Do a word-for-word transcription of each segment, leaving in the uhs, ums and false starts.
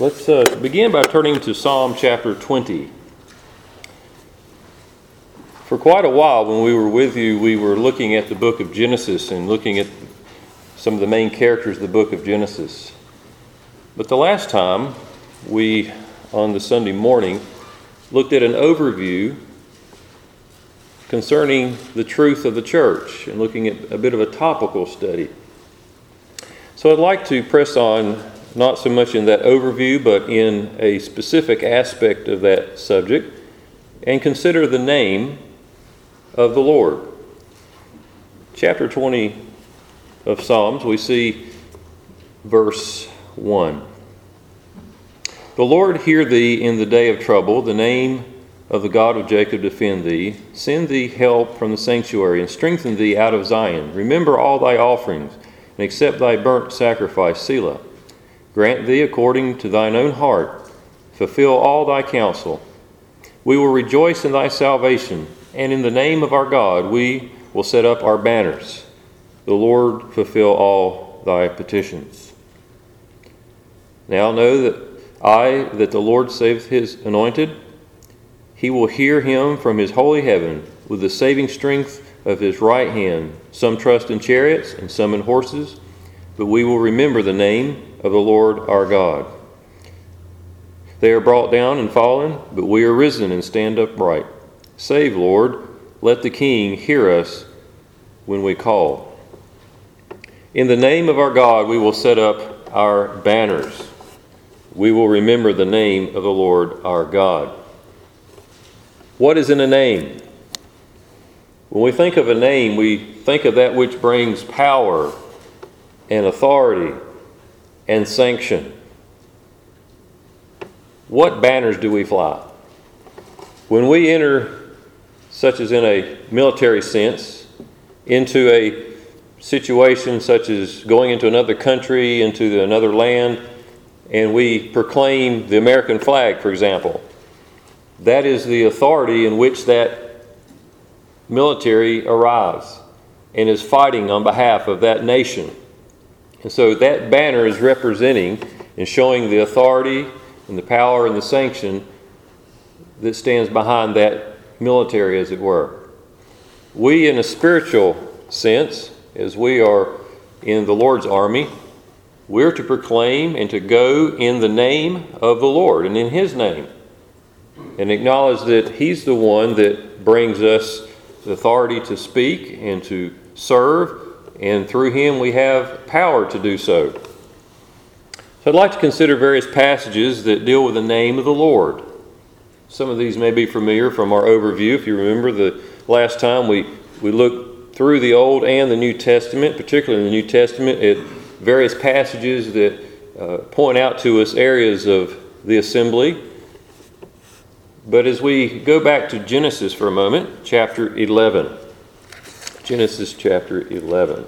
Let's uh, begin by turning to Psalm chapter twenty. For quite a while when we were with you, we were looking at the book of Genesis and looking at some of the main characters of the book of Genesis. But the last time we, on the Sunday morning, looked at an overview concerning the truth of the church and looking at a bit of a topical study. So I'd like to press on not so much in that overview, but in a specific aspect of that subject, and consider the name of the Lord. Chapter twenty of Psalms, we see verse one. The Lord hear thee in the day of trouble, the name of the God of Jacob defend thee. Send thee help from the sanctuary, and strengthen thee out of Zion. Remember all thy offerings, and accept thy burnt sacrifice, Selah. Grant thee according to thine own heart. Fulfill all thy counsel. We will rejoice in thy salvation, and in the name of our God we will set up our banners. The Lord fulfill all thy petitions. Now know that I, that the Lord saveth his anointed. He will hear him from his holy heaven with the saving strength of his right hand. Some trust in chariots and some in horses, but we will remember the name of the Lord our God. They are brought down and fallen, but we are risen and stand upright. Save, Lord, let the King hear us when we call. In the name of our God we will set up our banners. We will remember the name of the Lord our God. What is in a name? When we think of a name, we think of that which brings power and authority and sanction. What banners do we fly? When we enter, such as in a military sense, into a situation such as going into another country, into another land, and we proclaim the American flag, for example, that is the authority in which that military arrives and is fighting on behalf of that nation. And so that banner is representing and showing the authority and the power and the sanction that stands behind that military, as it were. We, in a spiritual sense, as we are in the Lord's army, we're to proclaim and to go in the name of the Lord and in his name, and acknowledge that he's the one that brings us the authority to speak and to serve, and through him we have power to do so. So I'd like to consider various passages that deal with the name of the Lord. Some of these may be familiar from our overview. If you remember the last time we, we looked through the Old and the New Testament, particularly in the New Testament, at various passages that uh, point out to us areas of the assembly. But as we go back to Genesis for a moment, chapter eleven. Genesis chapter eleven.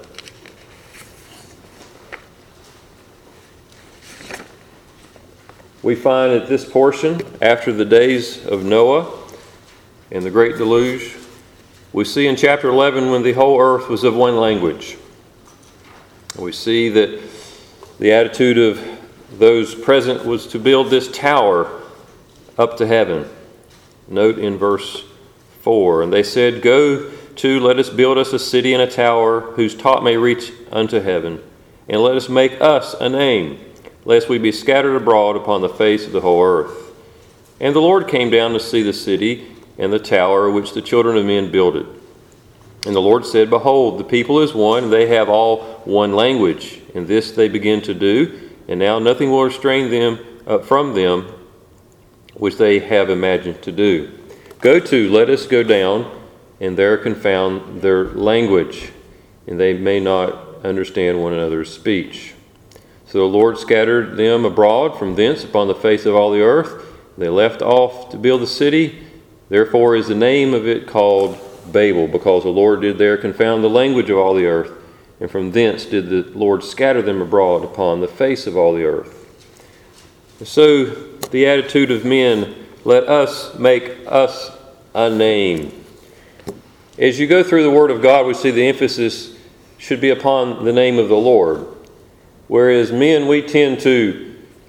We find at this portion, after the days of Noah and the great deluge, we see in chapter eleven when the whole earth was of one language. We see that the attitude of those present was to build this tower up to heaven. Note in verse four, and they said, Go to, let us build us a city and a tower, whose top may reach unto heaven, and let us make us a name, lest we be scattered abroad upon the face of the whole earth. And the Lord came down to see the city and the tower which the children of men builded. And the Lord said, Behold, the people is one, and they have all one language. And this they begin to do, and now nothing will restrain them uh, from them, which they have imagined to do. Go to, let us go down, and there confound their language, and they may not understand one another's speech. So the Lord scattered them abroad from thence upon the face of all the earth. They left off to build the city. Therefore is the name of it called Babel, because the Lord did there confound the language of all the earth, and from thence did the Lord scatter them abroad upon the face of all the earth. So the attitude of men, let us make us a name. As you go through the Word of God, we see the emphasis should be upon the name of the Lord. Whereas men, we tend to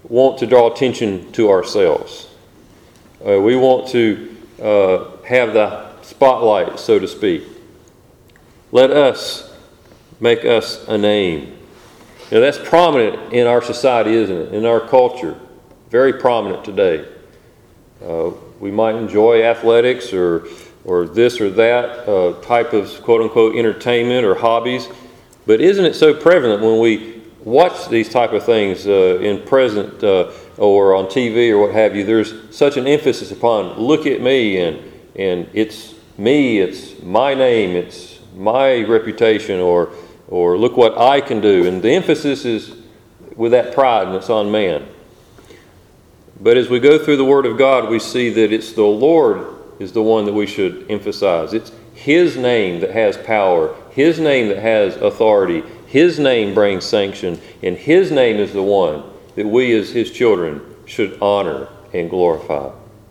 want to draw attention to ourselves. Uh, we want to uh, have the spotlight, so to speak. Let us make us a name. Now that's prominent in our society, isn't it? In our culture. Very prominent today. Uh, we might enjoy athletics or or this or that uh, type of quote-unquote entertainment or hobbies, but isn't it so prevalent when we watch these type of things uh, in present uh, or on T V or what have you? There's such an emphasis upon look at me, and and it's me, it's my name, it's my reputation, or or look what I can do, and the emphasis is with that pride, and it's on man. But as we go through the Word of God, we see that it's the Lord is the one that we should emphasize. It's His name that has power, His name that has authority, His name brings sanction, and His name is the one that we as His children should honor and glorify.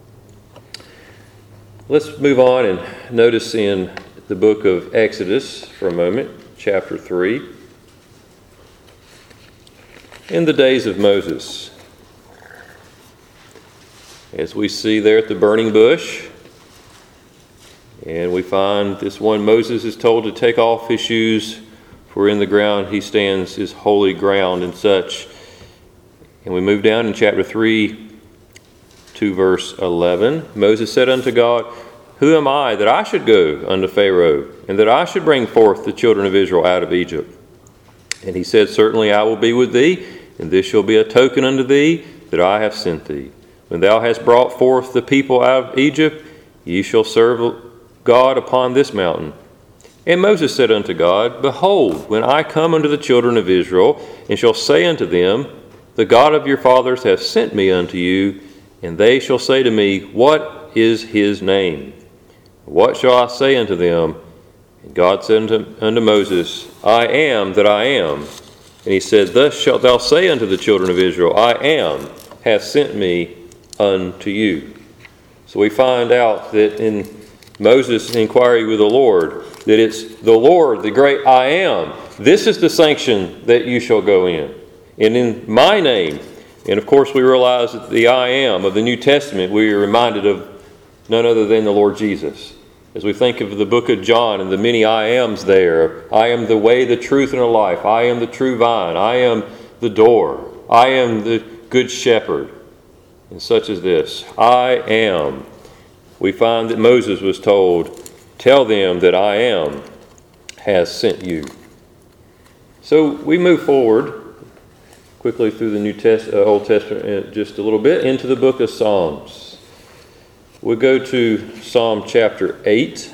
Let's move on and notice in the book of Exodus for a moment, chapter three. In the days of Moses, as we see there at the burning bush, and we find this one Moses is told to take off his shoes, for in the ground he stands is holy ground and such. And we move down in chapter three to verse eleven. Moses said unto God, Who am I that I should go unto Pharaoh, and that I should bring forth the children of Israel out of Egypt? And he said, Certainly I will be with thee, and this shall be a token unto thee that I have sent thee. When thou hast brought forth the people out of Egypt, ye shall serve God upon this mountain. And Moses said unto God, Behold, when I come unto the children of Israel, and shall say unto them, The God of your fathers hath sent me unto you, and they shall say to me, What is his name? What shall I say unto them? And God said unto, unto Moses, I am that I am. And he said, Thus shalt thou say unto the children of Israel, I am, hath sent me unto you. So we find out that in Moses' inquiry with the Lord, that it's the Lord, the great I am. This is the sanction that you shall go in. And in my name, and of course we realize that the I am of the New Testament, we are reminded of none other than the Lord Jesus. As we think of the book of John and the many I ams there, I am the way, the truth, and the life. I am the true vine. I am the door. I am the good shepherd. And such as this, I am. We find that Moses was told, Tell them that I am has sent you. So we move forward quickly through the New Test, uh, Old Testament just a little bit into the book of Psalms. We'll go to Psalm chapter eight.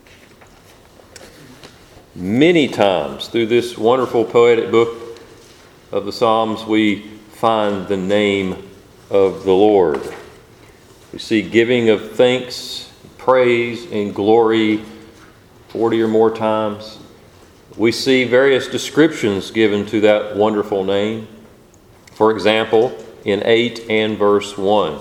Many times through this wonderful poetic book of the Psalms, we find the name of the Lord. We see giving of thanks, praise, and glory forty or more times. We see various descriptions given to that wonderful name. For example, in eight and verse one,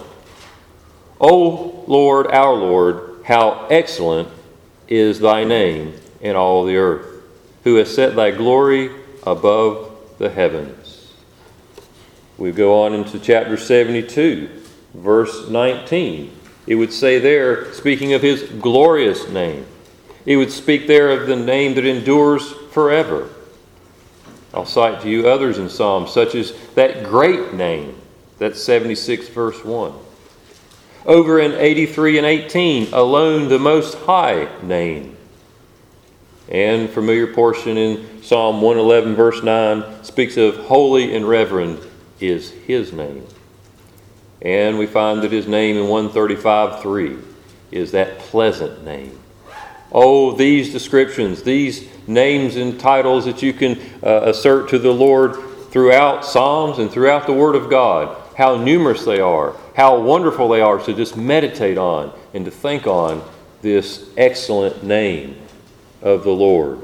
O Lord, our Lord, how excellent is thy name in all the earth, who has set thy glory above the heavens. We go on into chapter seventy-two, verse nineteen. It would say there, speaking of his glorious name, it would speak there of the name that endures forever. I'll cite to you others in Psalms, such as that great name, that's seventy-six, verse one. Over in eighty-three and eighteen, alone the Most High name. And familiar portion in Psalm one eleven, verse nine, speaks of holy and reverend is his name. And we find that his name in one thirty-five, three is that pleasant name. Oh, these descriptions, these names and titles that you can uh, assert to the Lord throughout Psalms and throughout the Word of God, how numerous they are, how wonderful they are to just meditate on and to think on this excellent name of the Lord.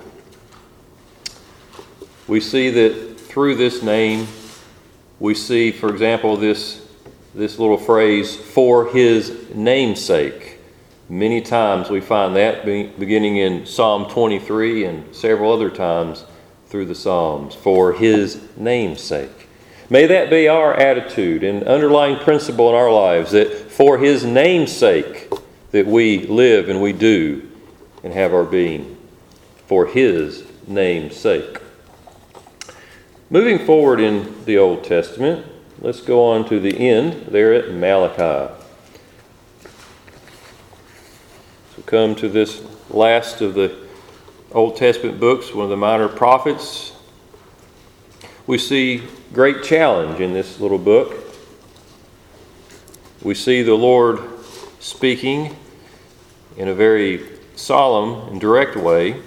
We see that through this name, we see, for example, this, this little phrase, for his namesake. Many times we find that beginning in Psalm twenty-three and several other times through the Psalms, for his namesake. May that be our attitude and underlying principle in our lives, that for His name's sake that we live and we do and have our being. For His name's sake. Moving forward in the Old Testament, let's go on to the end there at Malachi. So come to this last of the Old Testament books, one of the minor prophets. We see great challenge in this little book. We see the Lord speaking in a very solemn and direct way.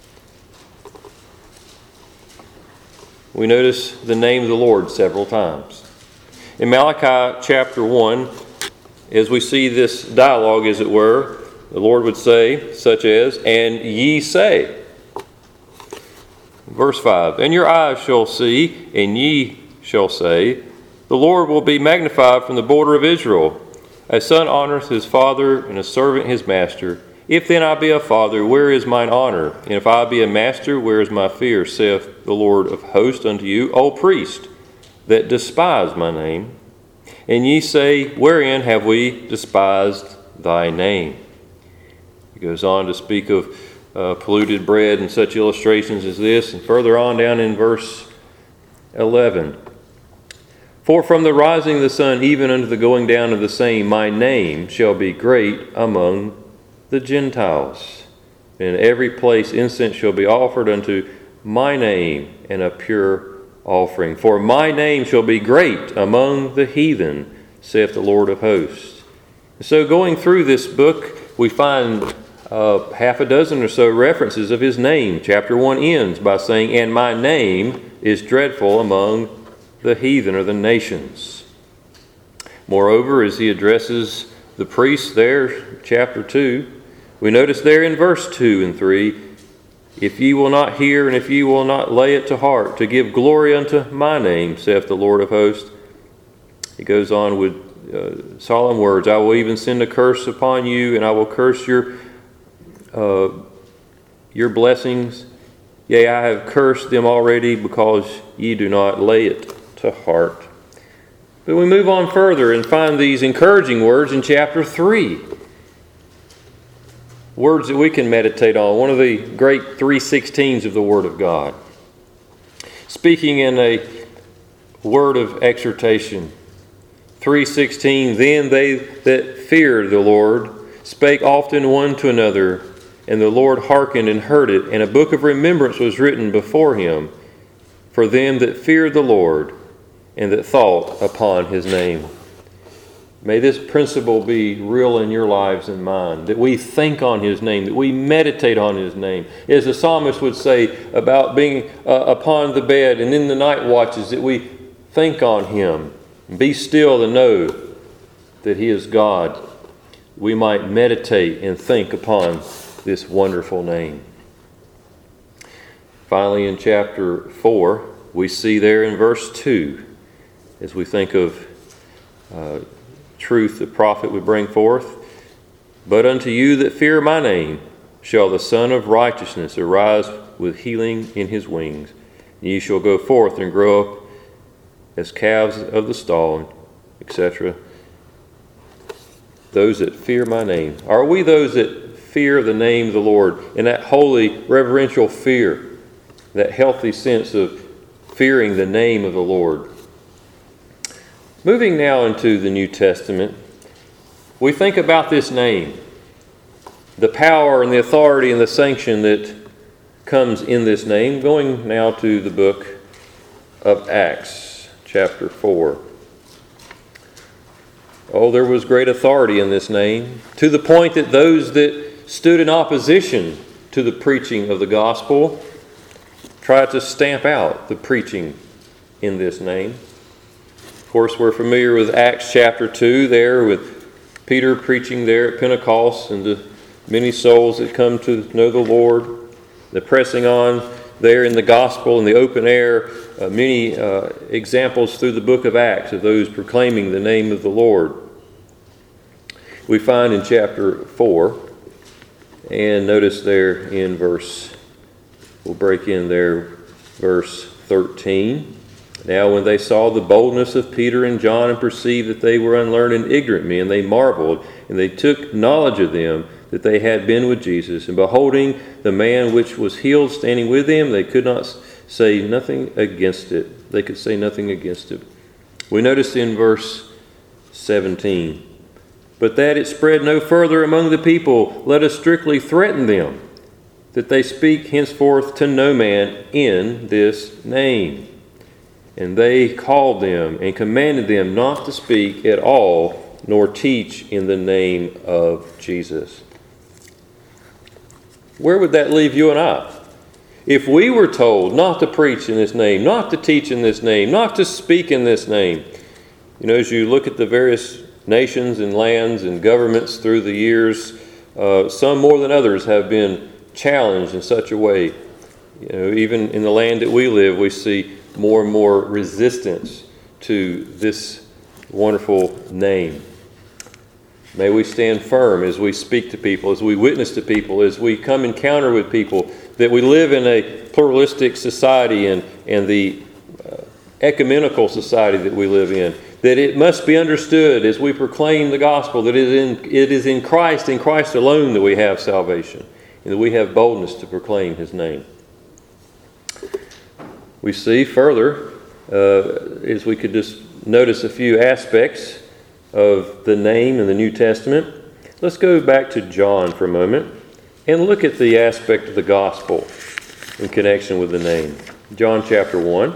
We notice the name of the Lord several times. In Malachi chapter one, as we see this dialogue, as it were, the Lord would say, such as, "And ye say." Verse five, "And your eyes shall see, and ye shall say, the Lord will be magnified from the border of Israel. A son honoreth his father, and a servant his master. If then I be a father, where is mine honor? And if I be a master, where is my fear? Saith the Lord of hosts unto you, O priest, that despise my name. And ye say, wherein have we despised thy name?" He goes on to speak of uh, polluted bread and such illustrations as this. And further on down in verse eleven, "For from the rising of the sun even unto the going down of the same, my name shall be great among the Gentiles. And in every place incense shall be offered unto my name, and a pure offering. For my name shall be great among the heathen, saith the Lord of hosts." And so going through this book, we find uh, half a dozen or so references of His name. Chapter one ends by saying, "And my name is dreadful among the heathen," or the nations. Moreover, as He addresses the priests there, chapter two, we notice there in verse two and three, "If ye will not hear, and if ye will not lay it to heart, to give glory unto my name, saith the Lord of hosts." He goes on with uh, solemn words, "I will even send a curse upon you, and I will curse your uh, your blessings. Yea, I have cursed them already, because ye do not lay it to heart." But we move on further and find these encouraging words in chapter three. Words that we can meditate on, one of the great three sixteens of the Word of God. Speaking in a word of exhortation. three sixteen, "Then they that feared the Lord spake often one to another, and the Lord hearkened and heard it, and a book of remembrance was written before Him for them that feared the Lord, and that thought upon His name." May this principle be real in your lives and mine, that we think on His name, that we meditate on His name. As the psalmist would say about being uh, upon the bed and in the night watches, that we think on Him. Be still and know that He is God. We might meditate and think upon this wonderful name. Finally, in chapter four, we see there in verse two, as we think of uh, truth the prophet would bring forth, "But unto you that fear my name shall the Son of Righteousness arise with healing in His wings. And ye shall go forth and grow up as calves of the stall," et cetera. Those that fear my name. Are we those that fear the name of the Lord in that holy, reverential fear, that healthy sense of fearing the name of the Lord? Moving now into the New Testament, we think about this name, the power and the authority and the sanction that comes in this name. Going now to the book of Acts, chapter four. Oh, there was great authority in this name, to the point that those that stood in opposition to the preaching of the gospel tried to stamp out the preaching in this name. Of course, we're familiar with Acts chapter two there, with Peter preaching there at Pentecost, and the many souls that come to know the Lord. The pressing on there in the gospel in the open air, uh, many uh, examples through the book of Acts of those proclaiming the name of the Lord. We find in chapter four, and notice there in verse, we'll break in there, verse thirteen Now when they saw the boldness of Peter and John and perceived that they were unlearned and ignorant men, they marveled, and they took knowledge of them that they had been with Jesus. And beholding the man which was healed standing with them, they could not say nothing against it. They could say nothing against it. We notice in verse seventeen, but that it spread no further among the people, let us strictly threaten them, that they speak henceforth to no man in this name. And they called them and commanded them not to speak at all, nor teach in the name of Jesus. Where would that leave you and I? If we were told not to preach in this name, not to teach in this name, not to speak in this name, you know, as you look at the various nations and lands and governments through the years, uh, some more than others have been challenged in such a way. You know, even in the land that we live, we see more and more resistance to this wonderful name. May we stand firm as we speak to people, as we witness to people, as we come encounter with people, that we live in a pluralistic society and, and the uh, ecumenical society that we live in, that it must be understood as we proclaim the gospel that it is in, it is in Christ, in Christ alone, that we have salvation, and that we have boldness to proclaim His name. We see further, uh, as we could just notice a few aspects of the name in the New Testament. Let's go back to John for a moment and look at the aspect of the gospel in connection with the name. John chapter one.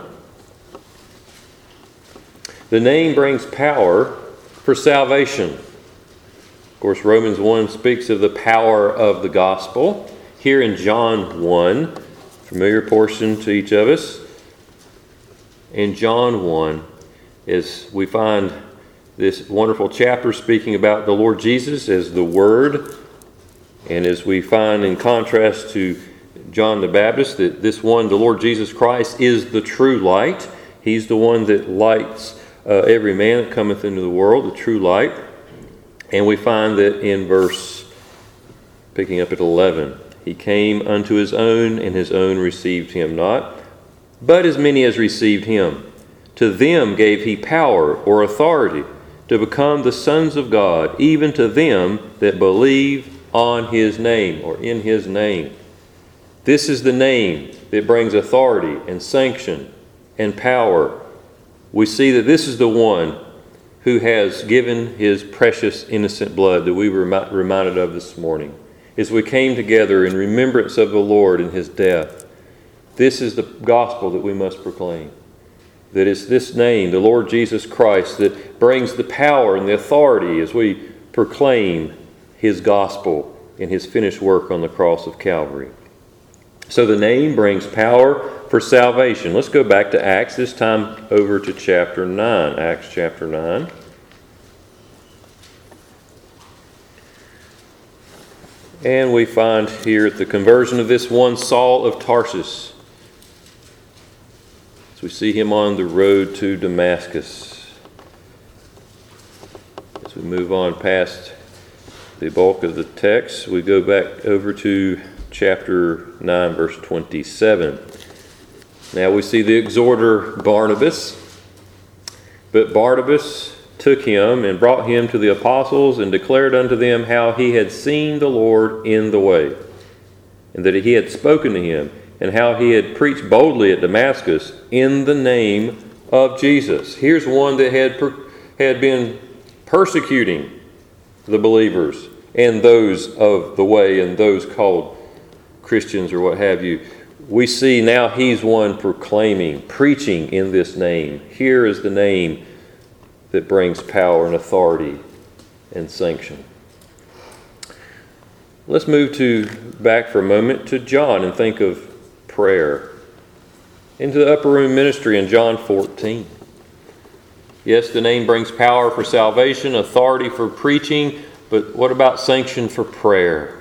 The name brings power for salvation. Of course, Romans one speaks of the power of the gospel. Here in John one, familiar portion to each of us, in John one, as we find this wonderful chapter speaking about the Lord Jesus as the Word, and as we find in contrast to John the Baptist that this one, the Lord Jesus Christ, is the true light. He's the one that lights uh, every man that cometh into the world, the true light. And we find that in verse, picking up at eleven, He came unto His own, and His own received Him not. But as many as received Him, to them gave He power or authority to become the sons of God, even to them that believe on His name, or in His name. This is the name that brings authority and sanction and power. We see that this is the one who has given His precious innocent blood that we were reminded of this morning as we came together in remembrance of the Lord and His death. This is the gospel that we must proclaim. That it's this name, the Lord Jesus Christ, that brings the power and the authority as we proclaim His gospel and His finished work on the cross of Calvary. So the name brings power for salvation. Let's go back to Acts, this time over to chapter nine. Acts chapter nine. And we find here the conversion of this one Saul of Tarsus. As we see him on the road to Damascus. As we move on past the bulk of the text, we go back over to chapter nine, verse twenty-seven. Now we see the exhorter Barnabas. But Barnabas took him and brought him to the apostles and declared unto them how he had seen the Lord in the way, and that he had spoken to him, and how he had preached boldly at Damascus in the name of Jesus. Here's one that had per, had been persecuting the believers and those of the way and those called Christians or what have you. We see now he's one proclaiming, preaching in this name. Here is the name that brings power and authority and sanction. Let's move to back for a moment to John and think of prayer. Into the upper room ministry in John fourteen. Yes, the name brings power for salvation, authority for preaching, but what about sanction for prayer?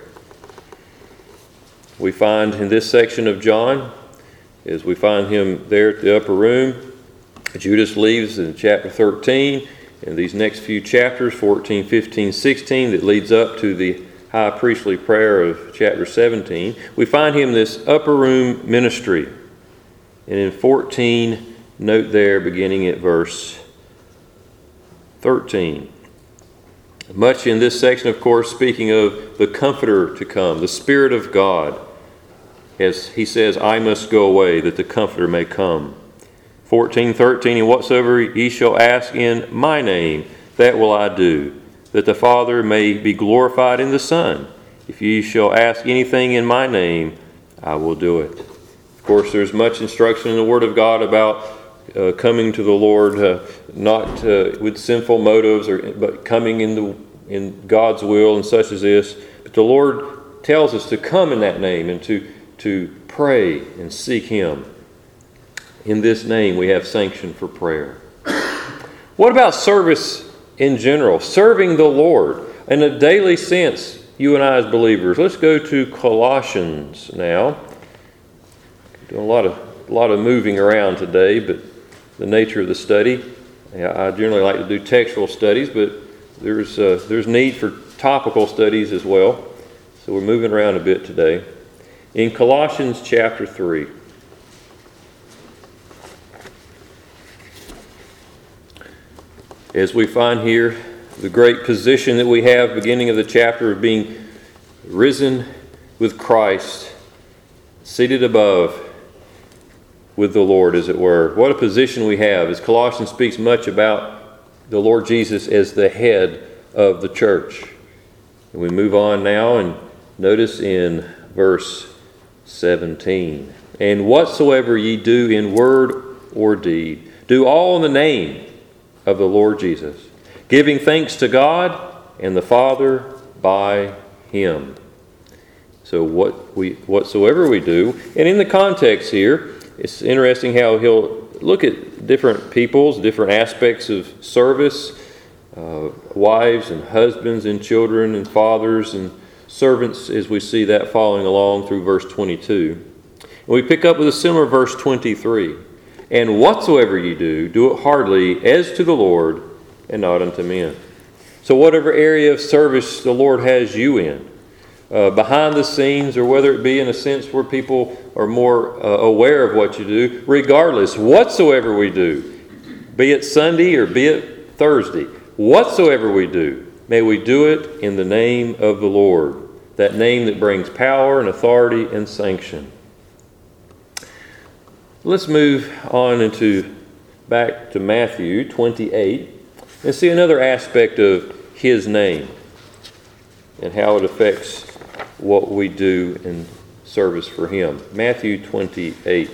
We find in this section of John, as we find him there at the upper room, Judas leaves in chapter thirteen, and these next few chapters, fourteen, fifteen, sixteen, that leads up to the high priestly prayer of chapter seventeen, we find him in this upper room ministry. And in fourteen, note there beginning at verse thirteen. Much in this section, of course, speaking of the Comforter to come, the Spirit of God, as he says, I must go away that the Comforter may come. fourteen thirteen, and whatsoever ye shall ask in my name, that will I do, that the Father may be glorified in the Son. If ye shall ask anything in my name, I will do it. Of course, there's much instruction in the Word of God about uh, coming to the Lord, uh, not uh, with sinful motives, or but coming in the in God's will and such as this. But the Lord tells us to come in that name and to to pray and seek Him. In this name, we have sanction for prayer. What about service in general? Serving the Lord in a daily sense, you and I as believers. Let's go to Colossians now. Doing a lot of a lot of moving around today, but the nature of the study. I generally like to do textual studies, but there's uh, there's need for topical studies as well. So we're moving around a bit today. In Colossians chapter three. As we find here the great position that we have, beginning of the chapter, of being risen with Christ, seated above with the Lord, as it were. What a position we have, as Colossians speaks much about the Lord Jesus as the head of the church. And we move on now and notice in verse seventeen, and whatsoever ye do in word or deed, do all in the name of the Lord Jesus, giving thanks to God and the Father by Him. So what we whatsoever we do, and in the context here, it's interesting how he'll look at different peoples, different aspects of service, uh, wives and husbands and children and fathers and servants, as we see that following along through verse twenty-two. And we pick up with a similar verse twenty-three. And whatsoever ye do, do it heartily as to the Lord and not unto men. So whatever area of service the Lord has you in, uh, behind the scenes, or whether it be in a sense where people are more uh, aware of what you do, regardless, whatsoever we do, be it Sunday or be it Thursday, whatsoever we do, may we do it in the name of the Lord, that name that brings power and authority and sanction. Let's move on into back to Matthew twenty-eight and see another aspect of His name and how it affects what we do in service for Him. Matthew twenty-eight.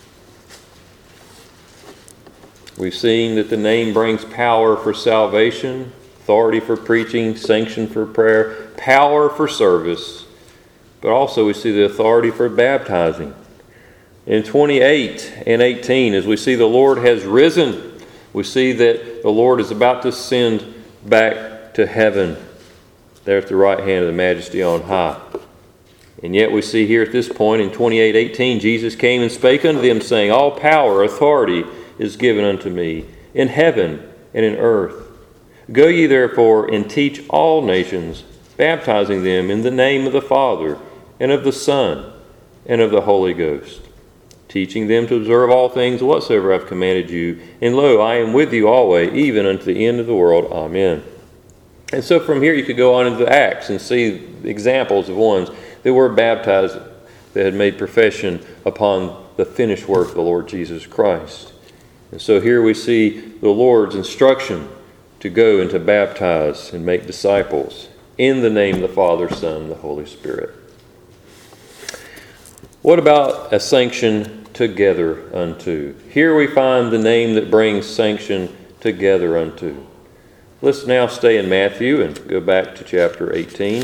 We've seen that the name brings power for salvation, authority for preaching, sanction for prayer, power for service, but also we see the authority for baptizing. In twenty-eight and eighteen, as we see the Lord has risen, we see that the Lord is about to ascend back to heaven, there at the right hand of the Majesty on high. And yet we see here at this point in twenty-eight eighteen, Jesus came and spake unto them, saying, all power, authority is given unto me in heaven and in earth. Go ye therefore and teach all nations, baptizing them in the name of the Father and of the Son and of the Holy Ghost, teaching them to observe all things whatsoever I have commanded you. And lo, I am with you always, even unto the end of the world. Amen. And so from here you could go on into Acts and see examples of ones that were baptized, that had made profession upon the finished work of the Lord Jesus Christ. And so here we see the Lord's instruction to go and to baptize and make disciples in the name of the Father, Son, and the Holy Spirit. What about a sanction together unto? Here we find the name that brings sanction together unto. Let's now stay in Matthew and go back to chapter eighteen.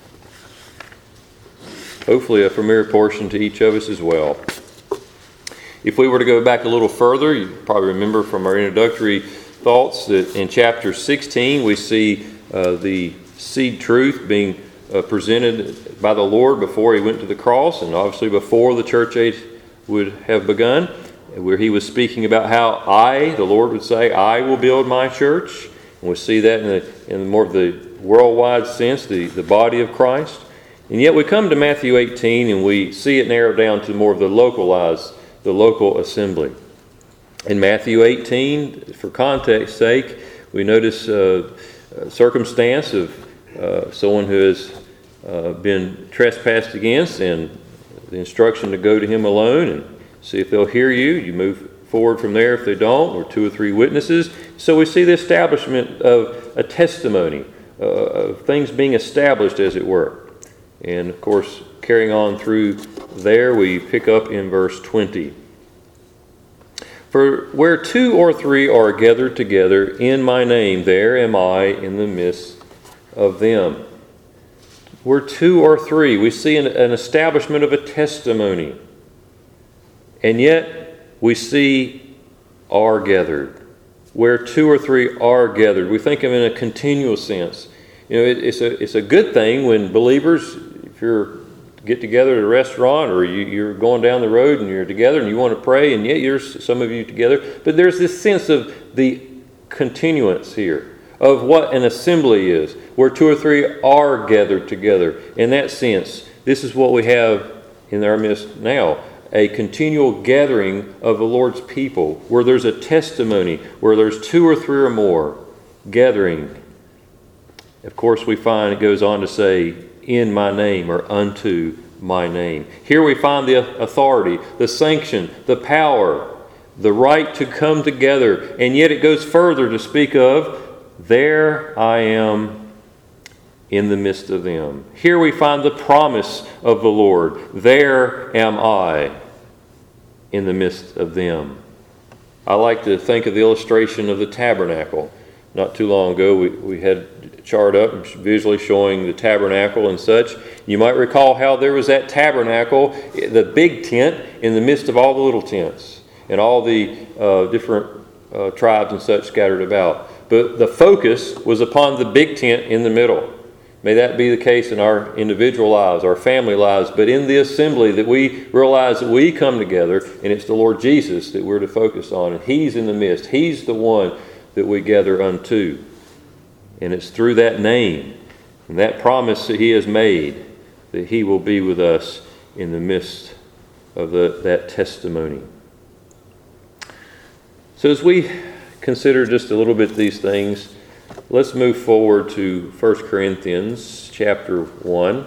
Hopefully a familiar portion to each of us as well. If we were to go back a little further, you probably remember from our introductory thoughts that in chapter sixteen we see uh, the seed truth being uh, presented by the Lord before He went to the cross, and obviously before the church age would have begun, where He was speaking about how I, the Lord would say, I will build my church. And we see that in, the, in more of the worldwide sense, the, the body of Christ. And yet we come to Matthew eighteen and we see it narrowed down to more of the localized, the local assembly. In Matthew eighteen, for context's sake, we notice uh, a circumstance of uh, someone who has uh, been trespassed against, and the instruction to go to him alone and see if they'll hear you. You move forward from there if they don't, or two or three witnesses. So we see the establishment of a testimony, uh, of things being established, as it were. And of course, carrying on through there, we pick up in verse twenty. For where two or three are gathered together in my name, there am I in the midst of them. Where two or three, we see an, an establishment of a testimony. And yet, we see are gathered. Where two or three are gathered, we think of it in a continual sense. You know, it, it's a it's a good thing when believers, if you're get together at a restaurant, or you, you're going down the road and you're together and you want to pray, and yet there's some of you together. But there's this sense of the continuance here of what an assembly is, where two or three are gathered together. In that sense, this is what we have in our midst now. A continual gathering of the Lord's people, where there's a testimony, where there's two or three or more gathering. Of course, we find it goes on to say, in my name, or unto my name. Here we find the authority, the sanction, the power, the right to come together. And yet it goes further to speak of, there I am in the midst of them. Here we find the promise of the Lord. There am I in the midst of them. I like to think of the illustration of the tabernacle. Not too long ago, we, we had a chart up visually showing the tabernacle and such. You might recall how there was that tabernacle, the big tent, in the midst of all the little tents and all the uh, different uh, tribes and such scattered about. But the focus was upon the big tent in the middle. May that be the case in our individual lives, our family lives, but in the assembly, that we realize that we come together and it's the Lord Jesus that we're to focus on. And He's in the midst. He's the one that we gather unto. And it's through that name and that promise that He has made that He will be with us in the midst of the, that testimony. So as we consider just a little bit these things, let's move forward to First Corinthians chapter one.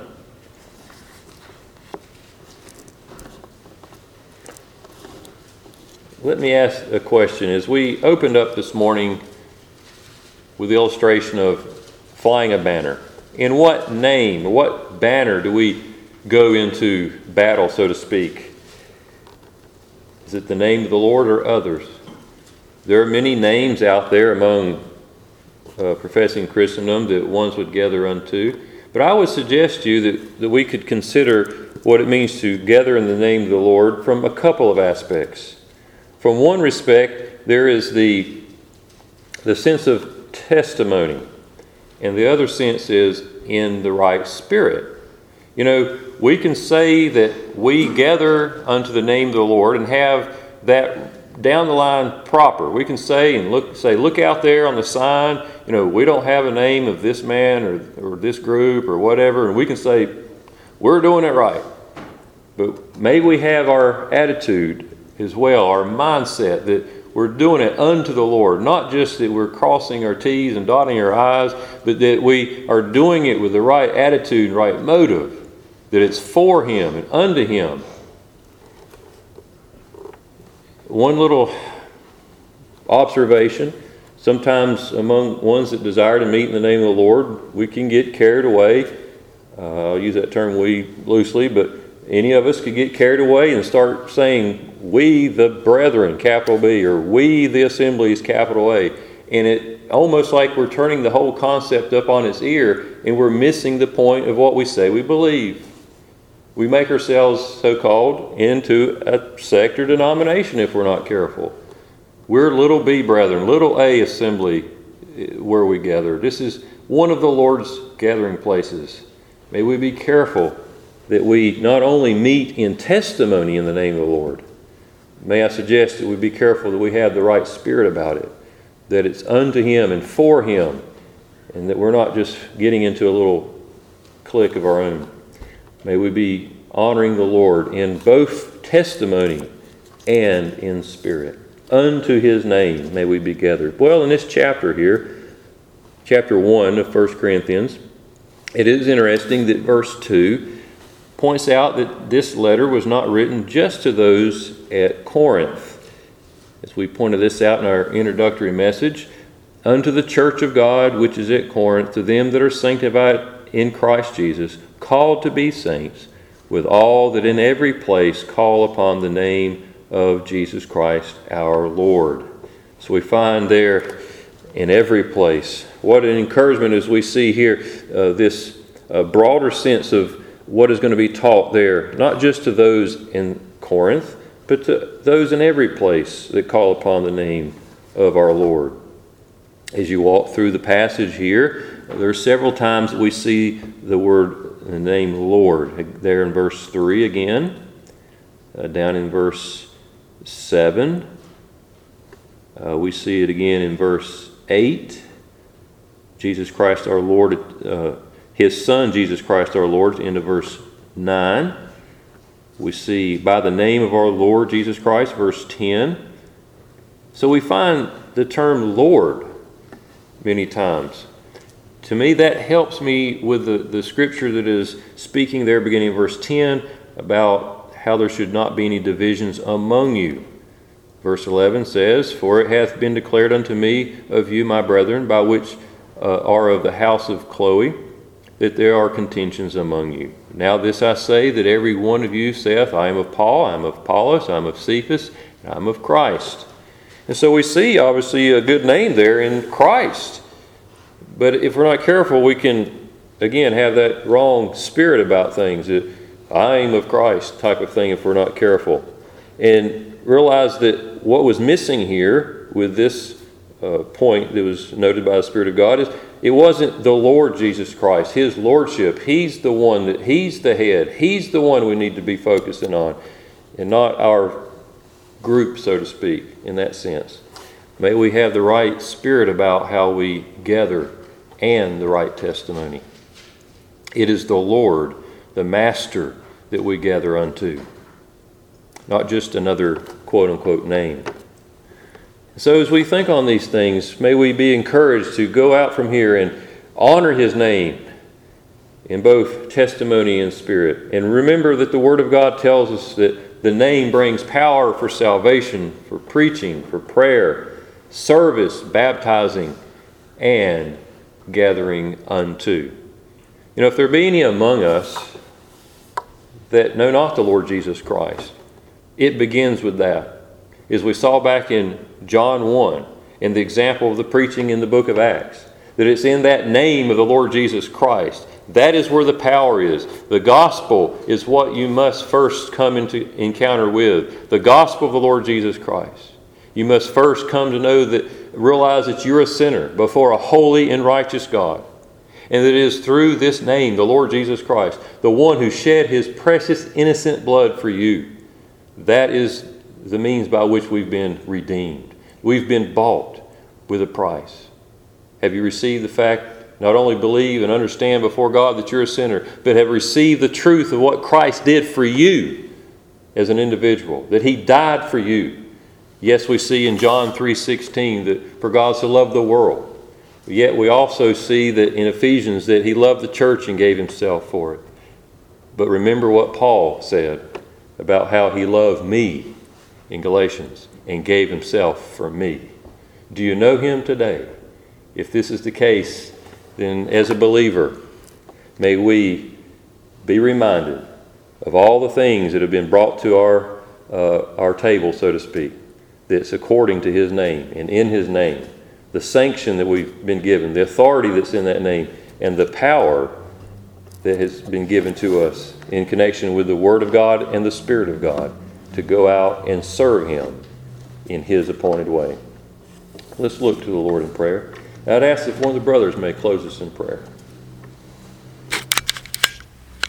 Let me ask a question. As we opened up this morning with the illustration of flying a banner, in what name, what banner do we go into battle, so to speak? Is it the name of the Lord or others? There are many names out there among uh, professing Christendom that ones would gather unto. But I would suggest to you that, that we could consider what it means to gather in the name of the Lord from a couple of aspects. From one respect, there is the, the sense of testimony, and the other sense is in the right spirit. You know, we can say that we gather unto the name of the Lord and have that down the line proper. We can say and look say, look out there on the sign, you know, we don't have a name of this man or, or this group or whatever, and we can say, we're doing it right. But may we have our attitude as well, our mindset that we're doing it unto the Lord, not just that we're crossing our T's and dotting our I's, but that we are doing it with the right attitude and right motive, that it's for Him and unto Him. One little observation, sometimes among ones that desire to meet in the name of the Lord, we can get carried away. Uh, I'll use that term we loosely, but any of us could get carried away and start saying, we the brethren, capital B, or we the assemblies, capital A. And it almost like we're turning the whole concept up on its ear, and we're missing the point of what we say we believe. We make ourselves, so-called, into a sect or denomination if we're not careful. We're little b brethren, little a assembly where we gather. This is one of the Lord's gathering places. May we be careful that we not only meet in testimony in the name of the Lord. May I suggest that we be careful that we have the right spirit about it, that it's unto Him and for Him, and that we're not just getting into a little clique of our own. May we be honoring the Lord in both testimony and in spirit. unto his name may we be gathered. Well, in this chapter here, chapter one of First Corinthians, it is interesting that verse two points out that this letter was not written just to those at Corinth. As we pointed this out in our introductory message, unto the church of God which is at Corinth, to them that are sanctified in Christ Jesus, called to be saints, with all that in every place call upon the name of Jesus Christ our Lord. So we find there in every place. What an encouragement as we see here uh, this uh, broader sense of what is going to be taught there, not just to those in Corinth, but to those in every place that call upon the name of our Lord. As you walk through the passage here, there are several times that we see the word, the name Lord. There in verse three again, uh, down in verse seven. Uh, we see it again in verse eight. Jesus Christ our Lord, uh, his Son Jesus Christ our Lord, into verse nine. We see by the name of our Lord Jesus Christ, verse ten. So we find the term Lord many times. To me, that helps me with the, the scripture that is speaking there, beginning in verse ten, about how there should not be any divisions among you. Verse eleven says, For it hath been declared unto me of you, my brethren, by which uh, are of the house of Chloe, that there are contentions among you. Now this I say, that every one of you saith, I am of Paul, I am of Apollos, I am of Cephas, and I am of Christ. And so we see, obviously, a good name there in Christ. But if we're not careful, we can, again, have that wrong spirit about things. That I am of Christ type of thing if we're not careful. And realize that what was missing here with this uh, point that was noted by the Spirit of God is it wasn't the Lord Jesus Christ, his lordship. He's the one that, he's the head. He's the one we need to be focusing on, and not our group, so to speak, in that sense. May we have the right spirit about how we gather and the right testimony. It is the Lord, the Master, that we gather unto, not just another quote-unquote name. So as we think on these things, may we be encouraged to go out from here and honor his name in both testimony and spirit. And remember that the Word of God tells us that the name brings power for salvation, for preaching, for prayer, service, baptizing, and gathering unto. You know, if there be any among us that know not the Lord Jesus Christ, it begins with that. As we saw back in John one, in the example of the preaching in the book of Acts, that it's in that name of the Lord Jesus Christ. That is where the power is. The gospel is what you must first come into encounter with. The gospel of the Lord Jesus Christ. You must first come to know that, realize that you're a sinner before a holy and righteous God. And that it is through this name, the Lord Jesus Christ, the one who shed his precious innocent blood for you. That is the means by which we've been redeemed. We've been bought with a price. Have you received the fact, not only believe and understand before God that you're a sinner, but have received the truth of what Christ did for you as an individual, that he died for you? Yes, we see in John three sixteen that for God so loved the world. Yet we also see that in Ephesians that he loved the church and gave himself for it. But remember what Paul said about how he loved me in Galatians and gave himself for me. Do you know him today? If this is the case, then as a believer, may we be reminded of all the things that have been brought to our uh, our table, so to speak, that's according to his name and in his name, the sanction that we've been given, the authority that's in that name, and the power that has been given to us in connection with the Word of God and the Spirit of God to go out and serve him in his appointed way. Let's look to the Lord in prayer. I'd ask if one of the brothers may close us in prayer.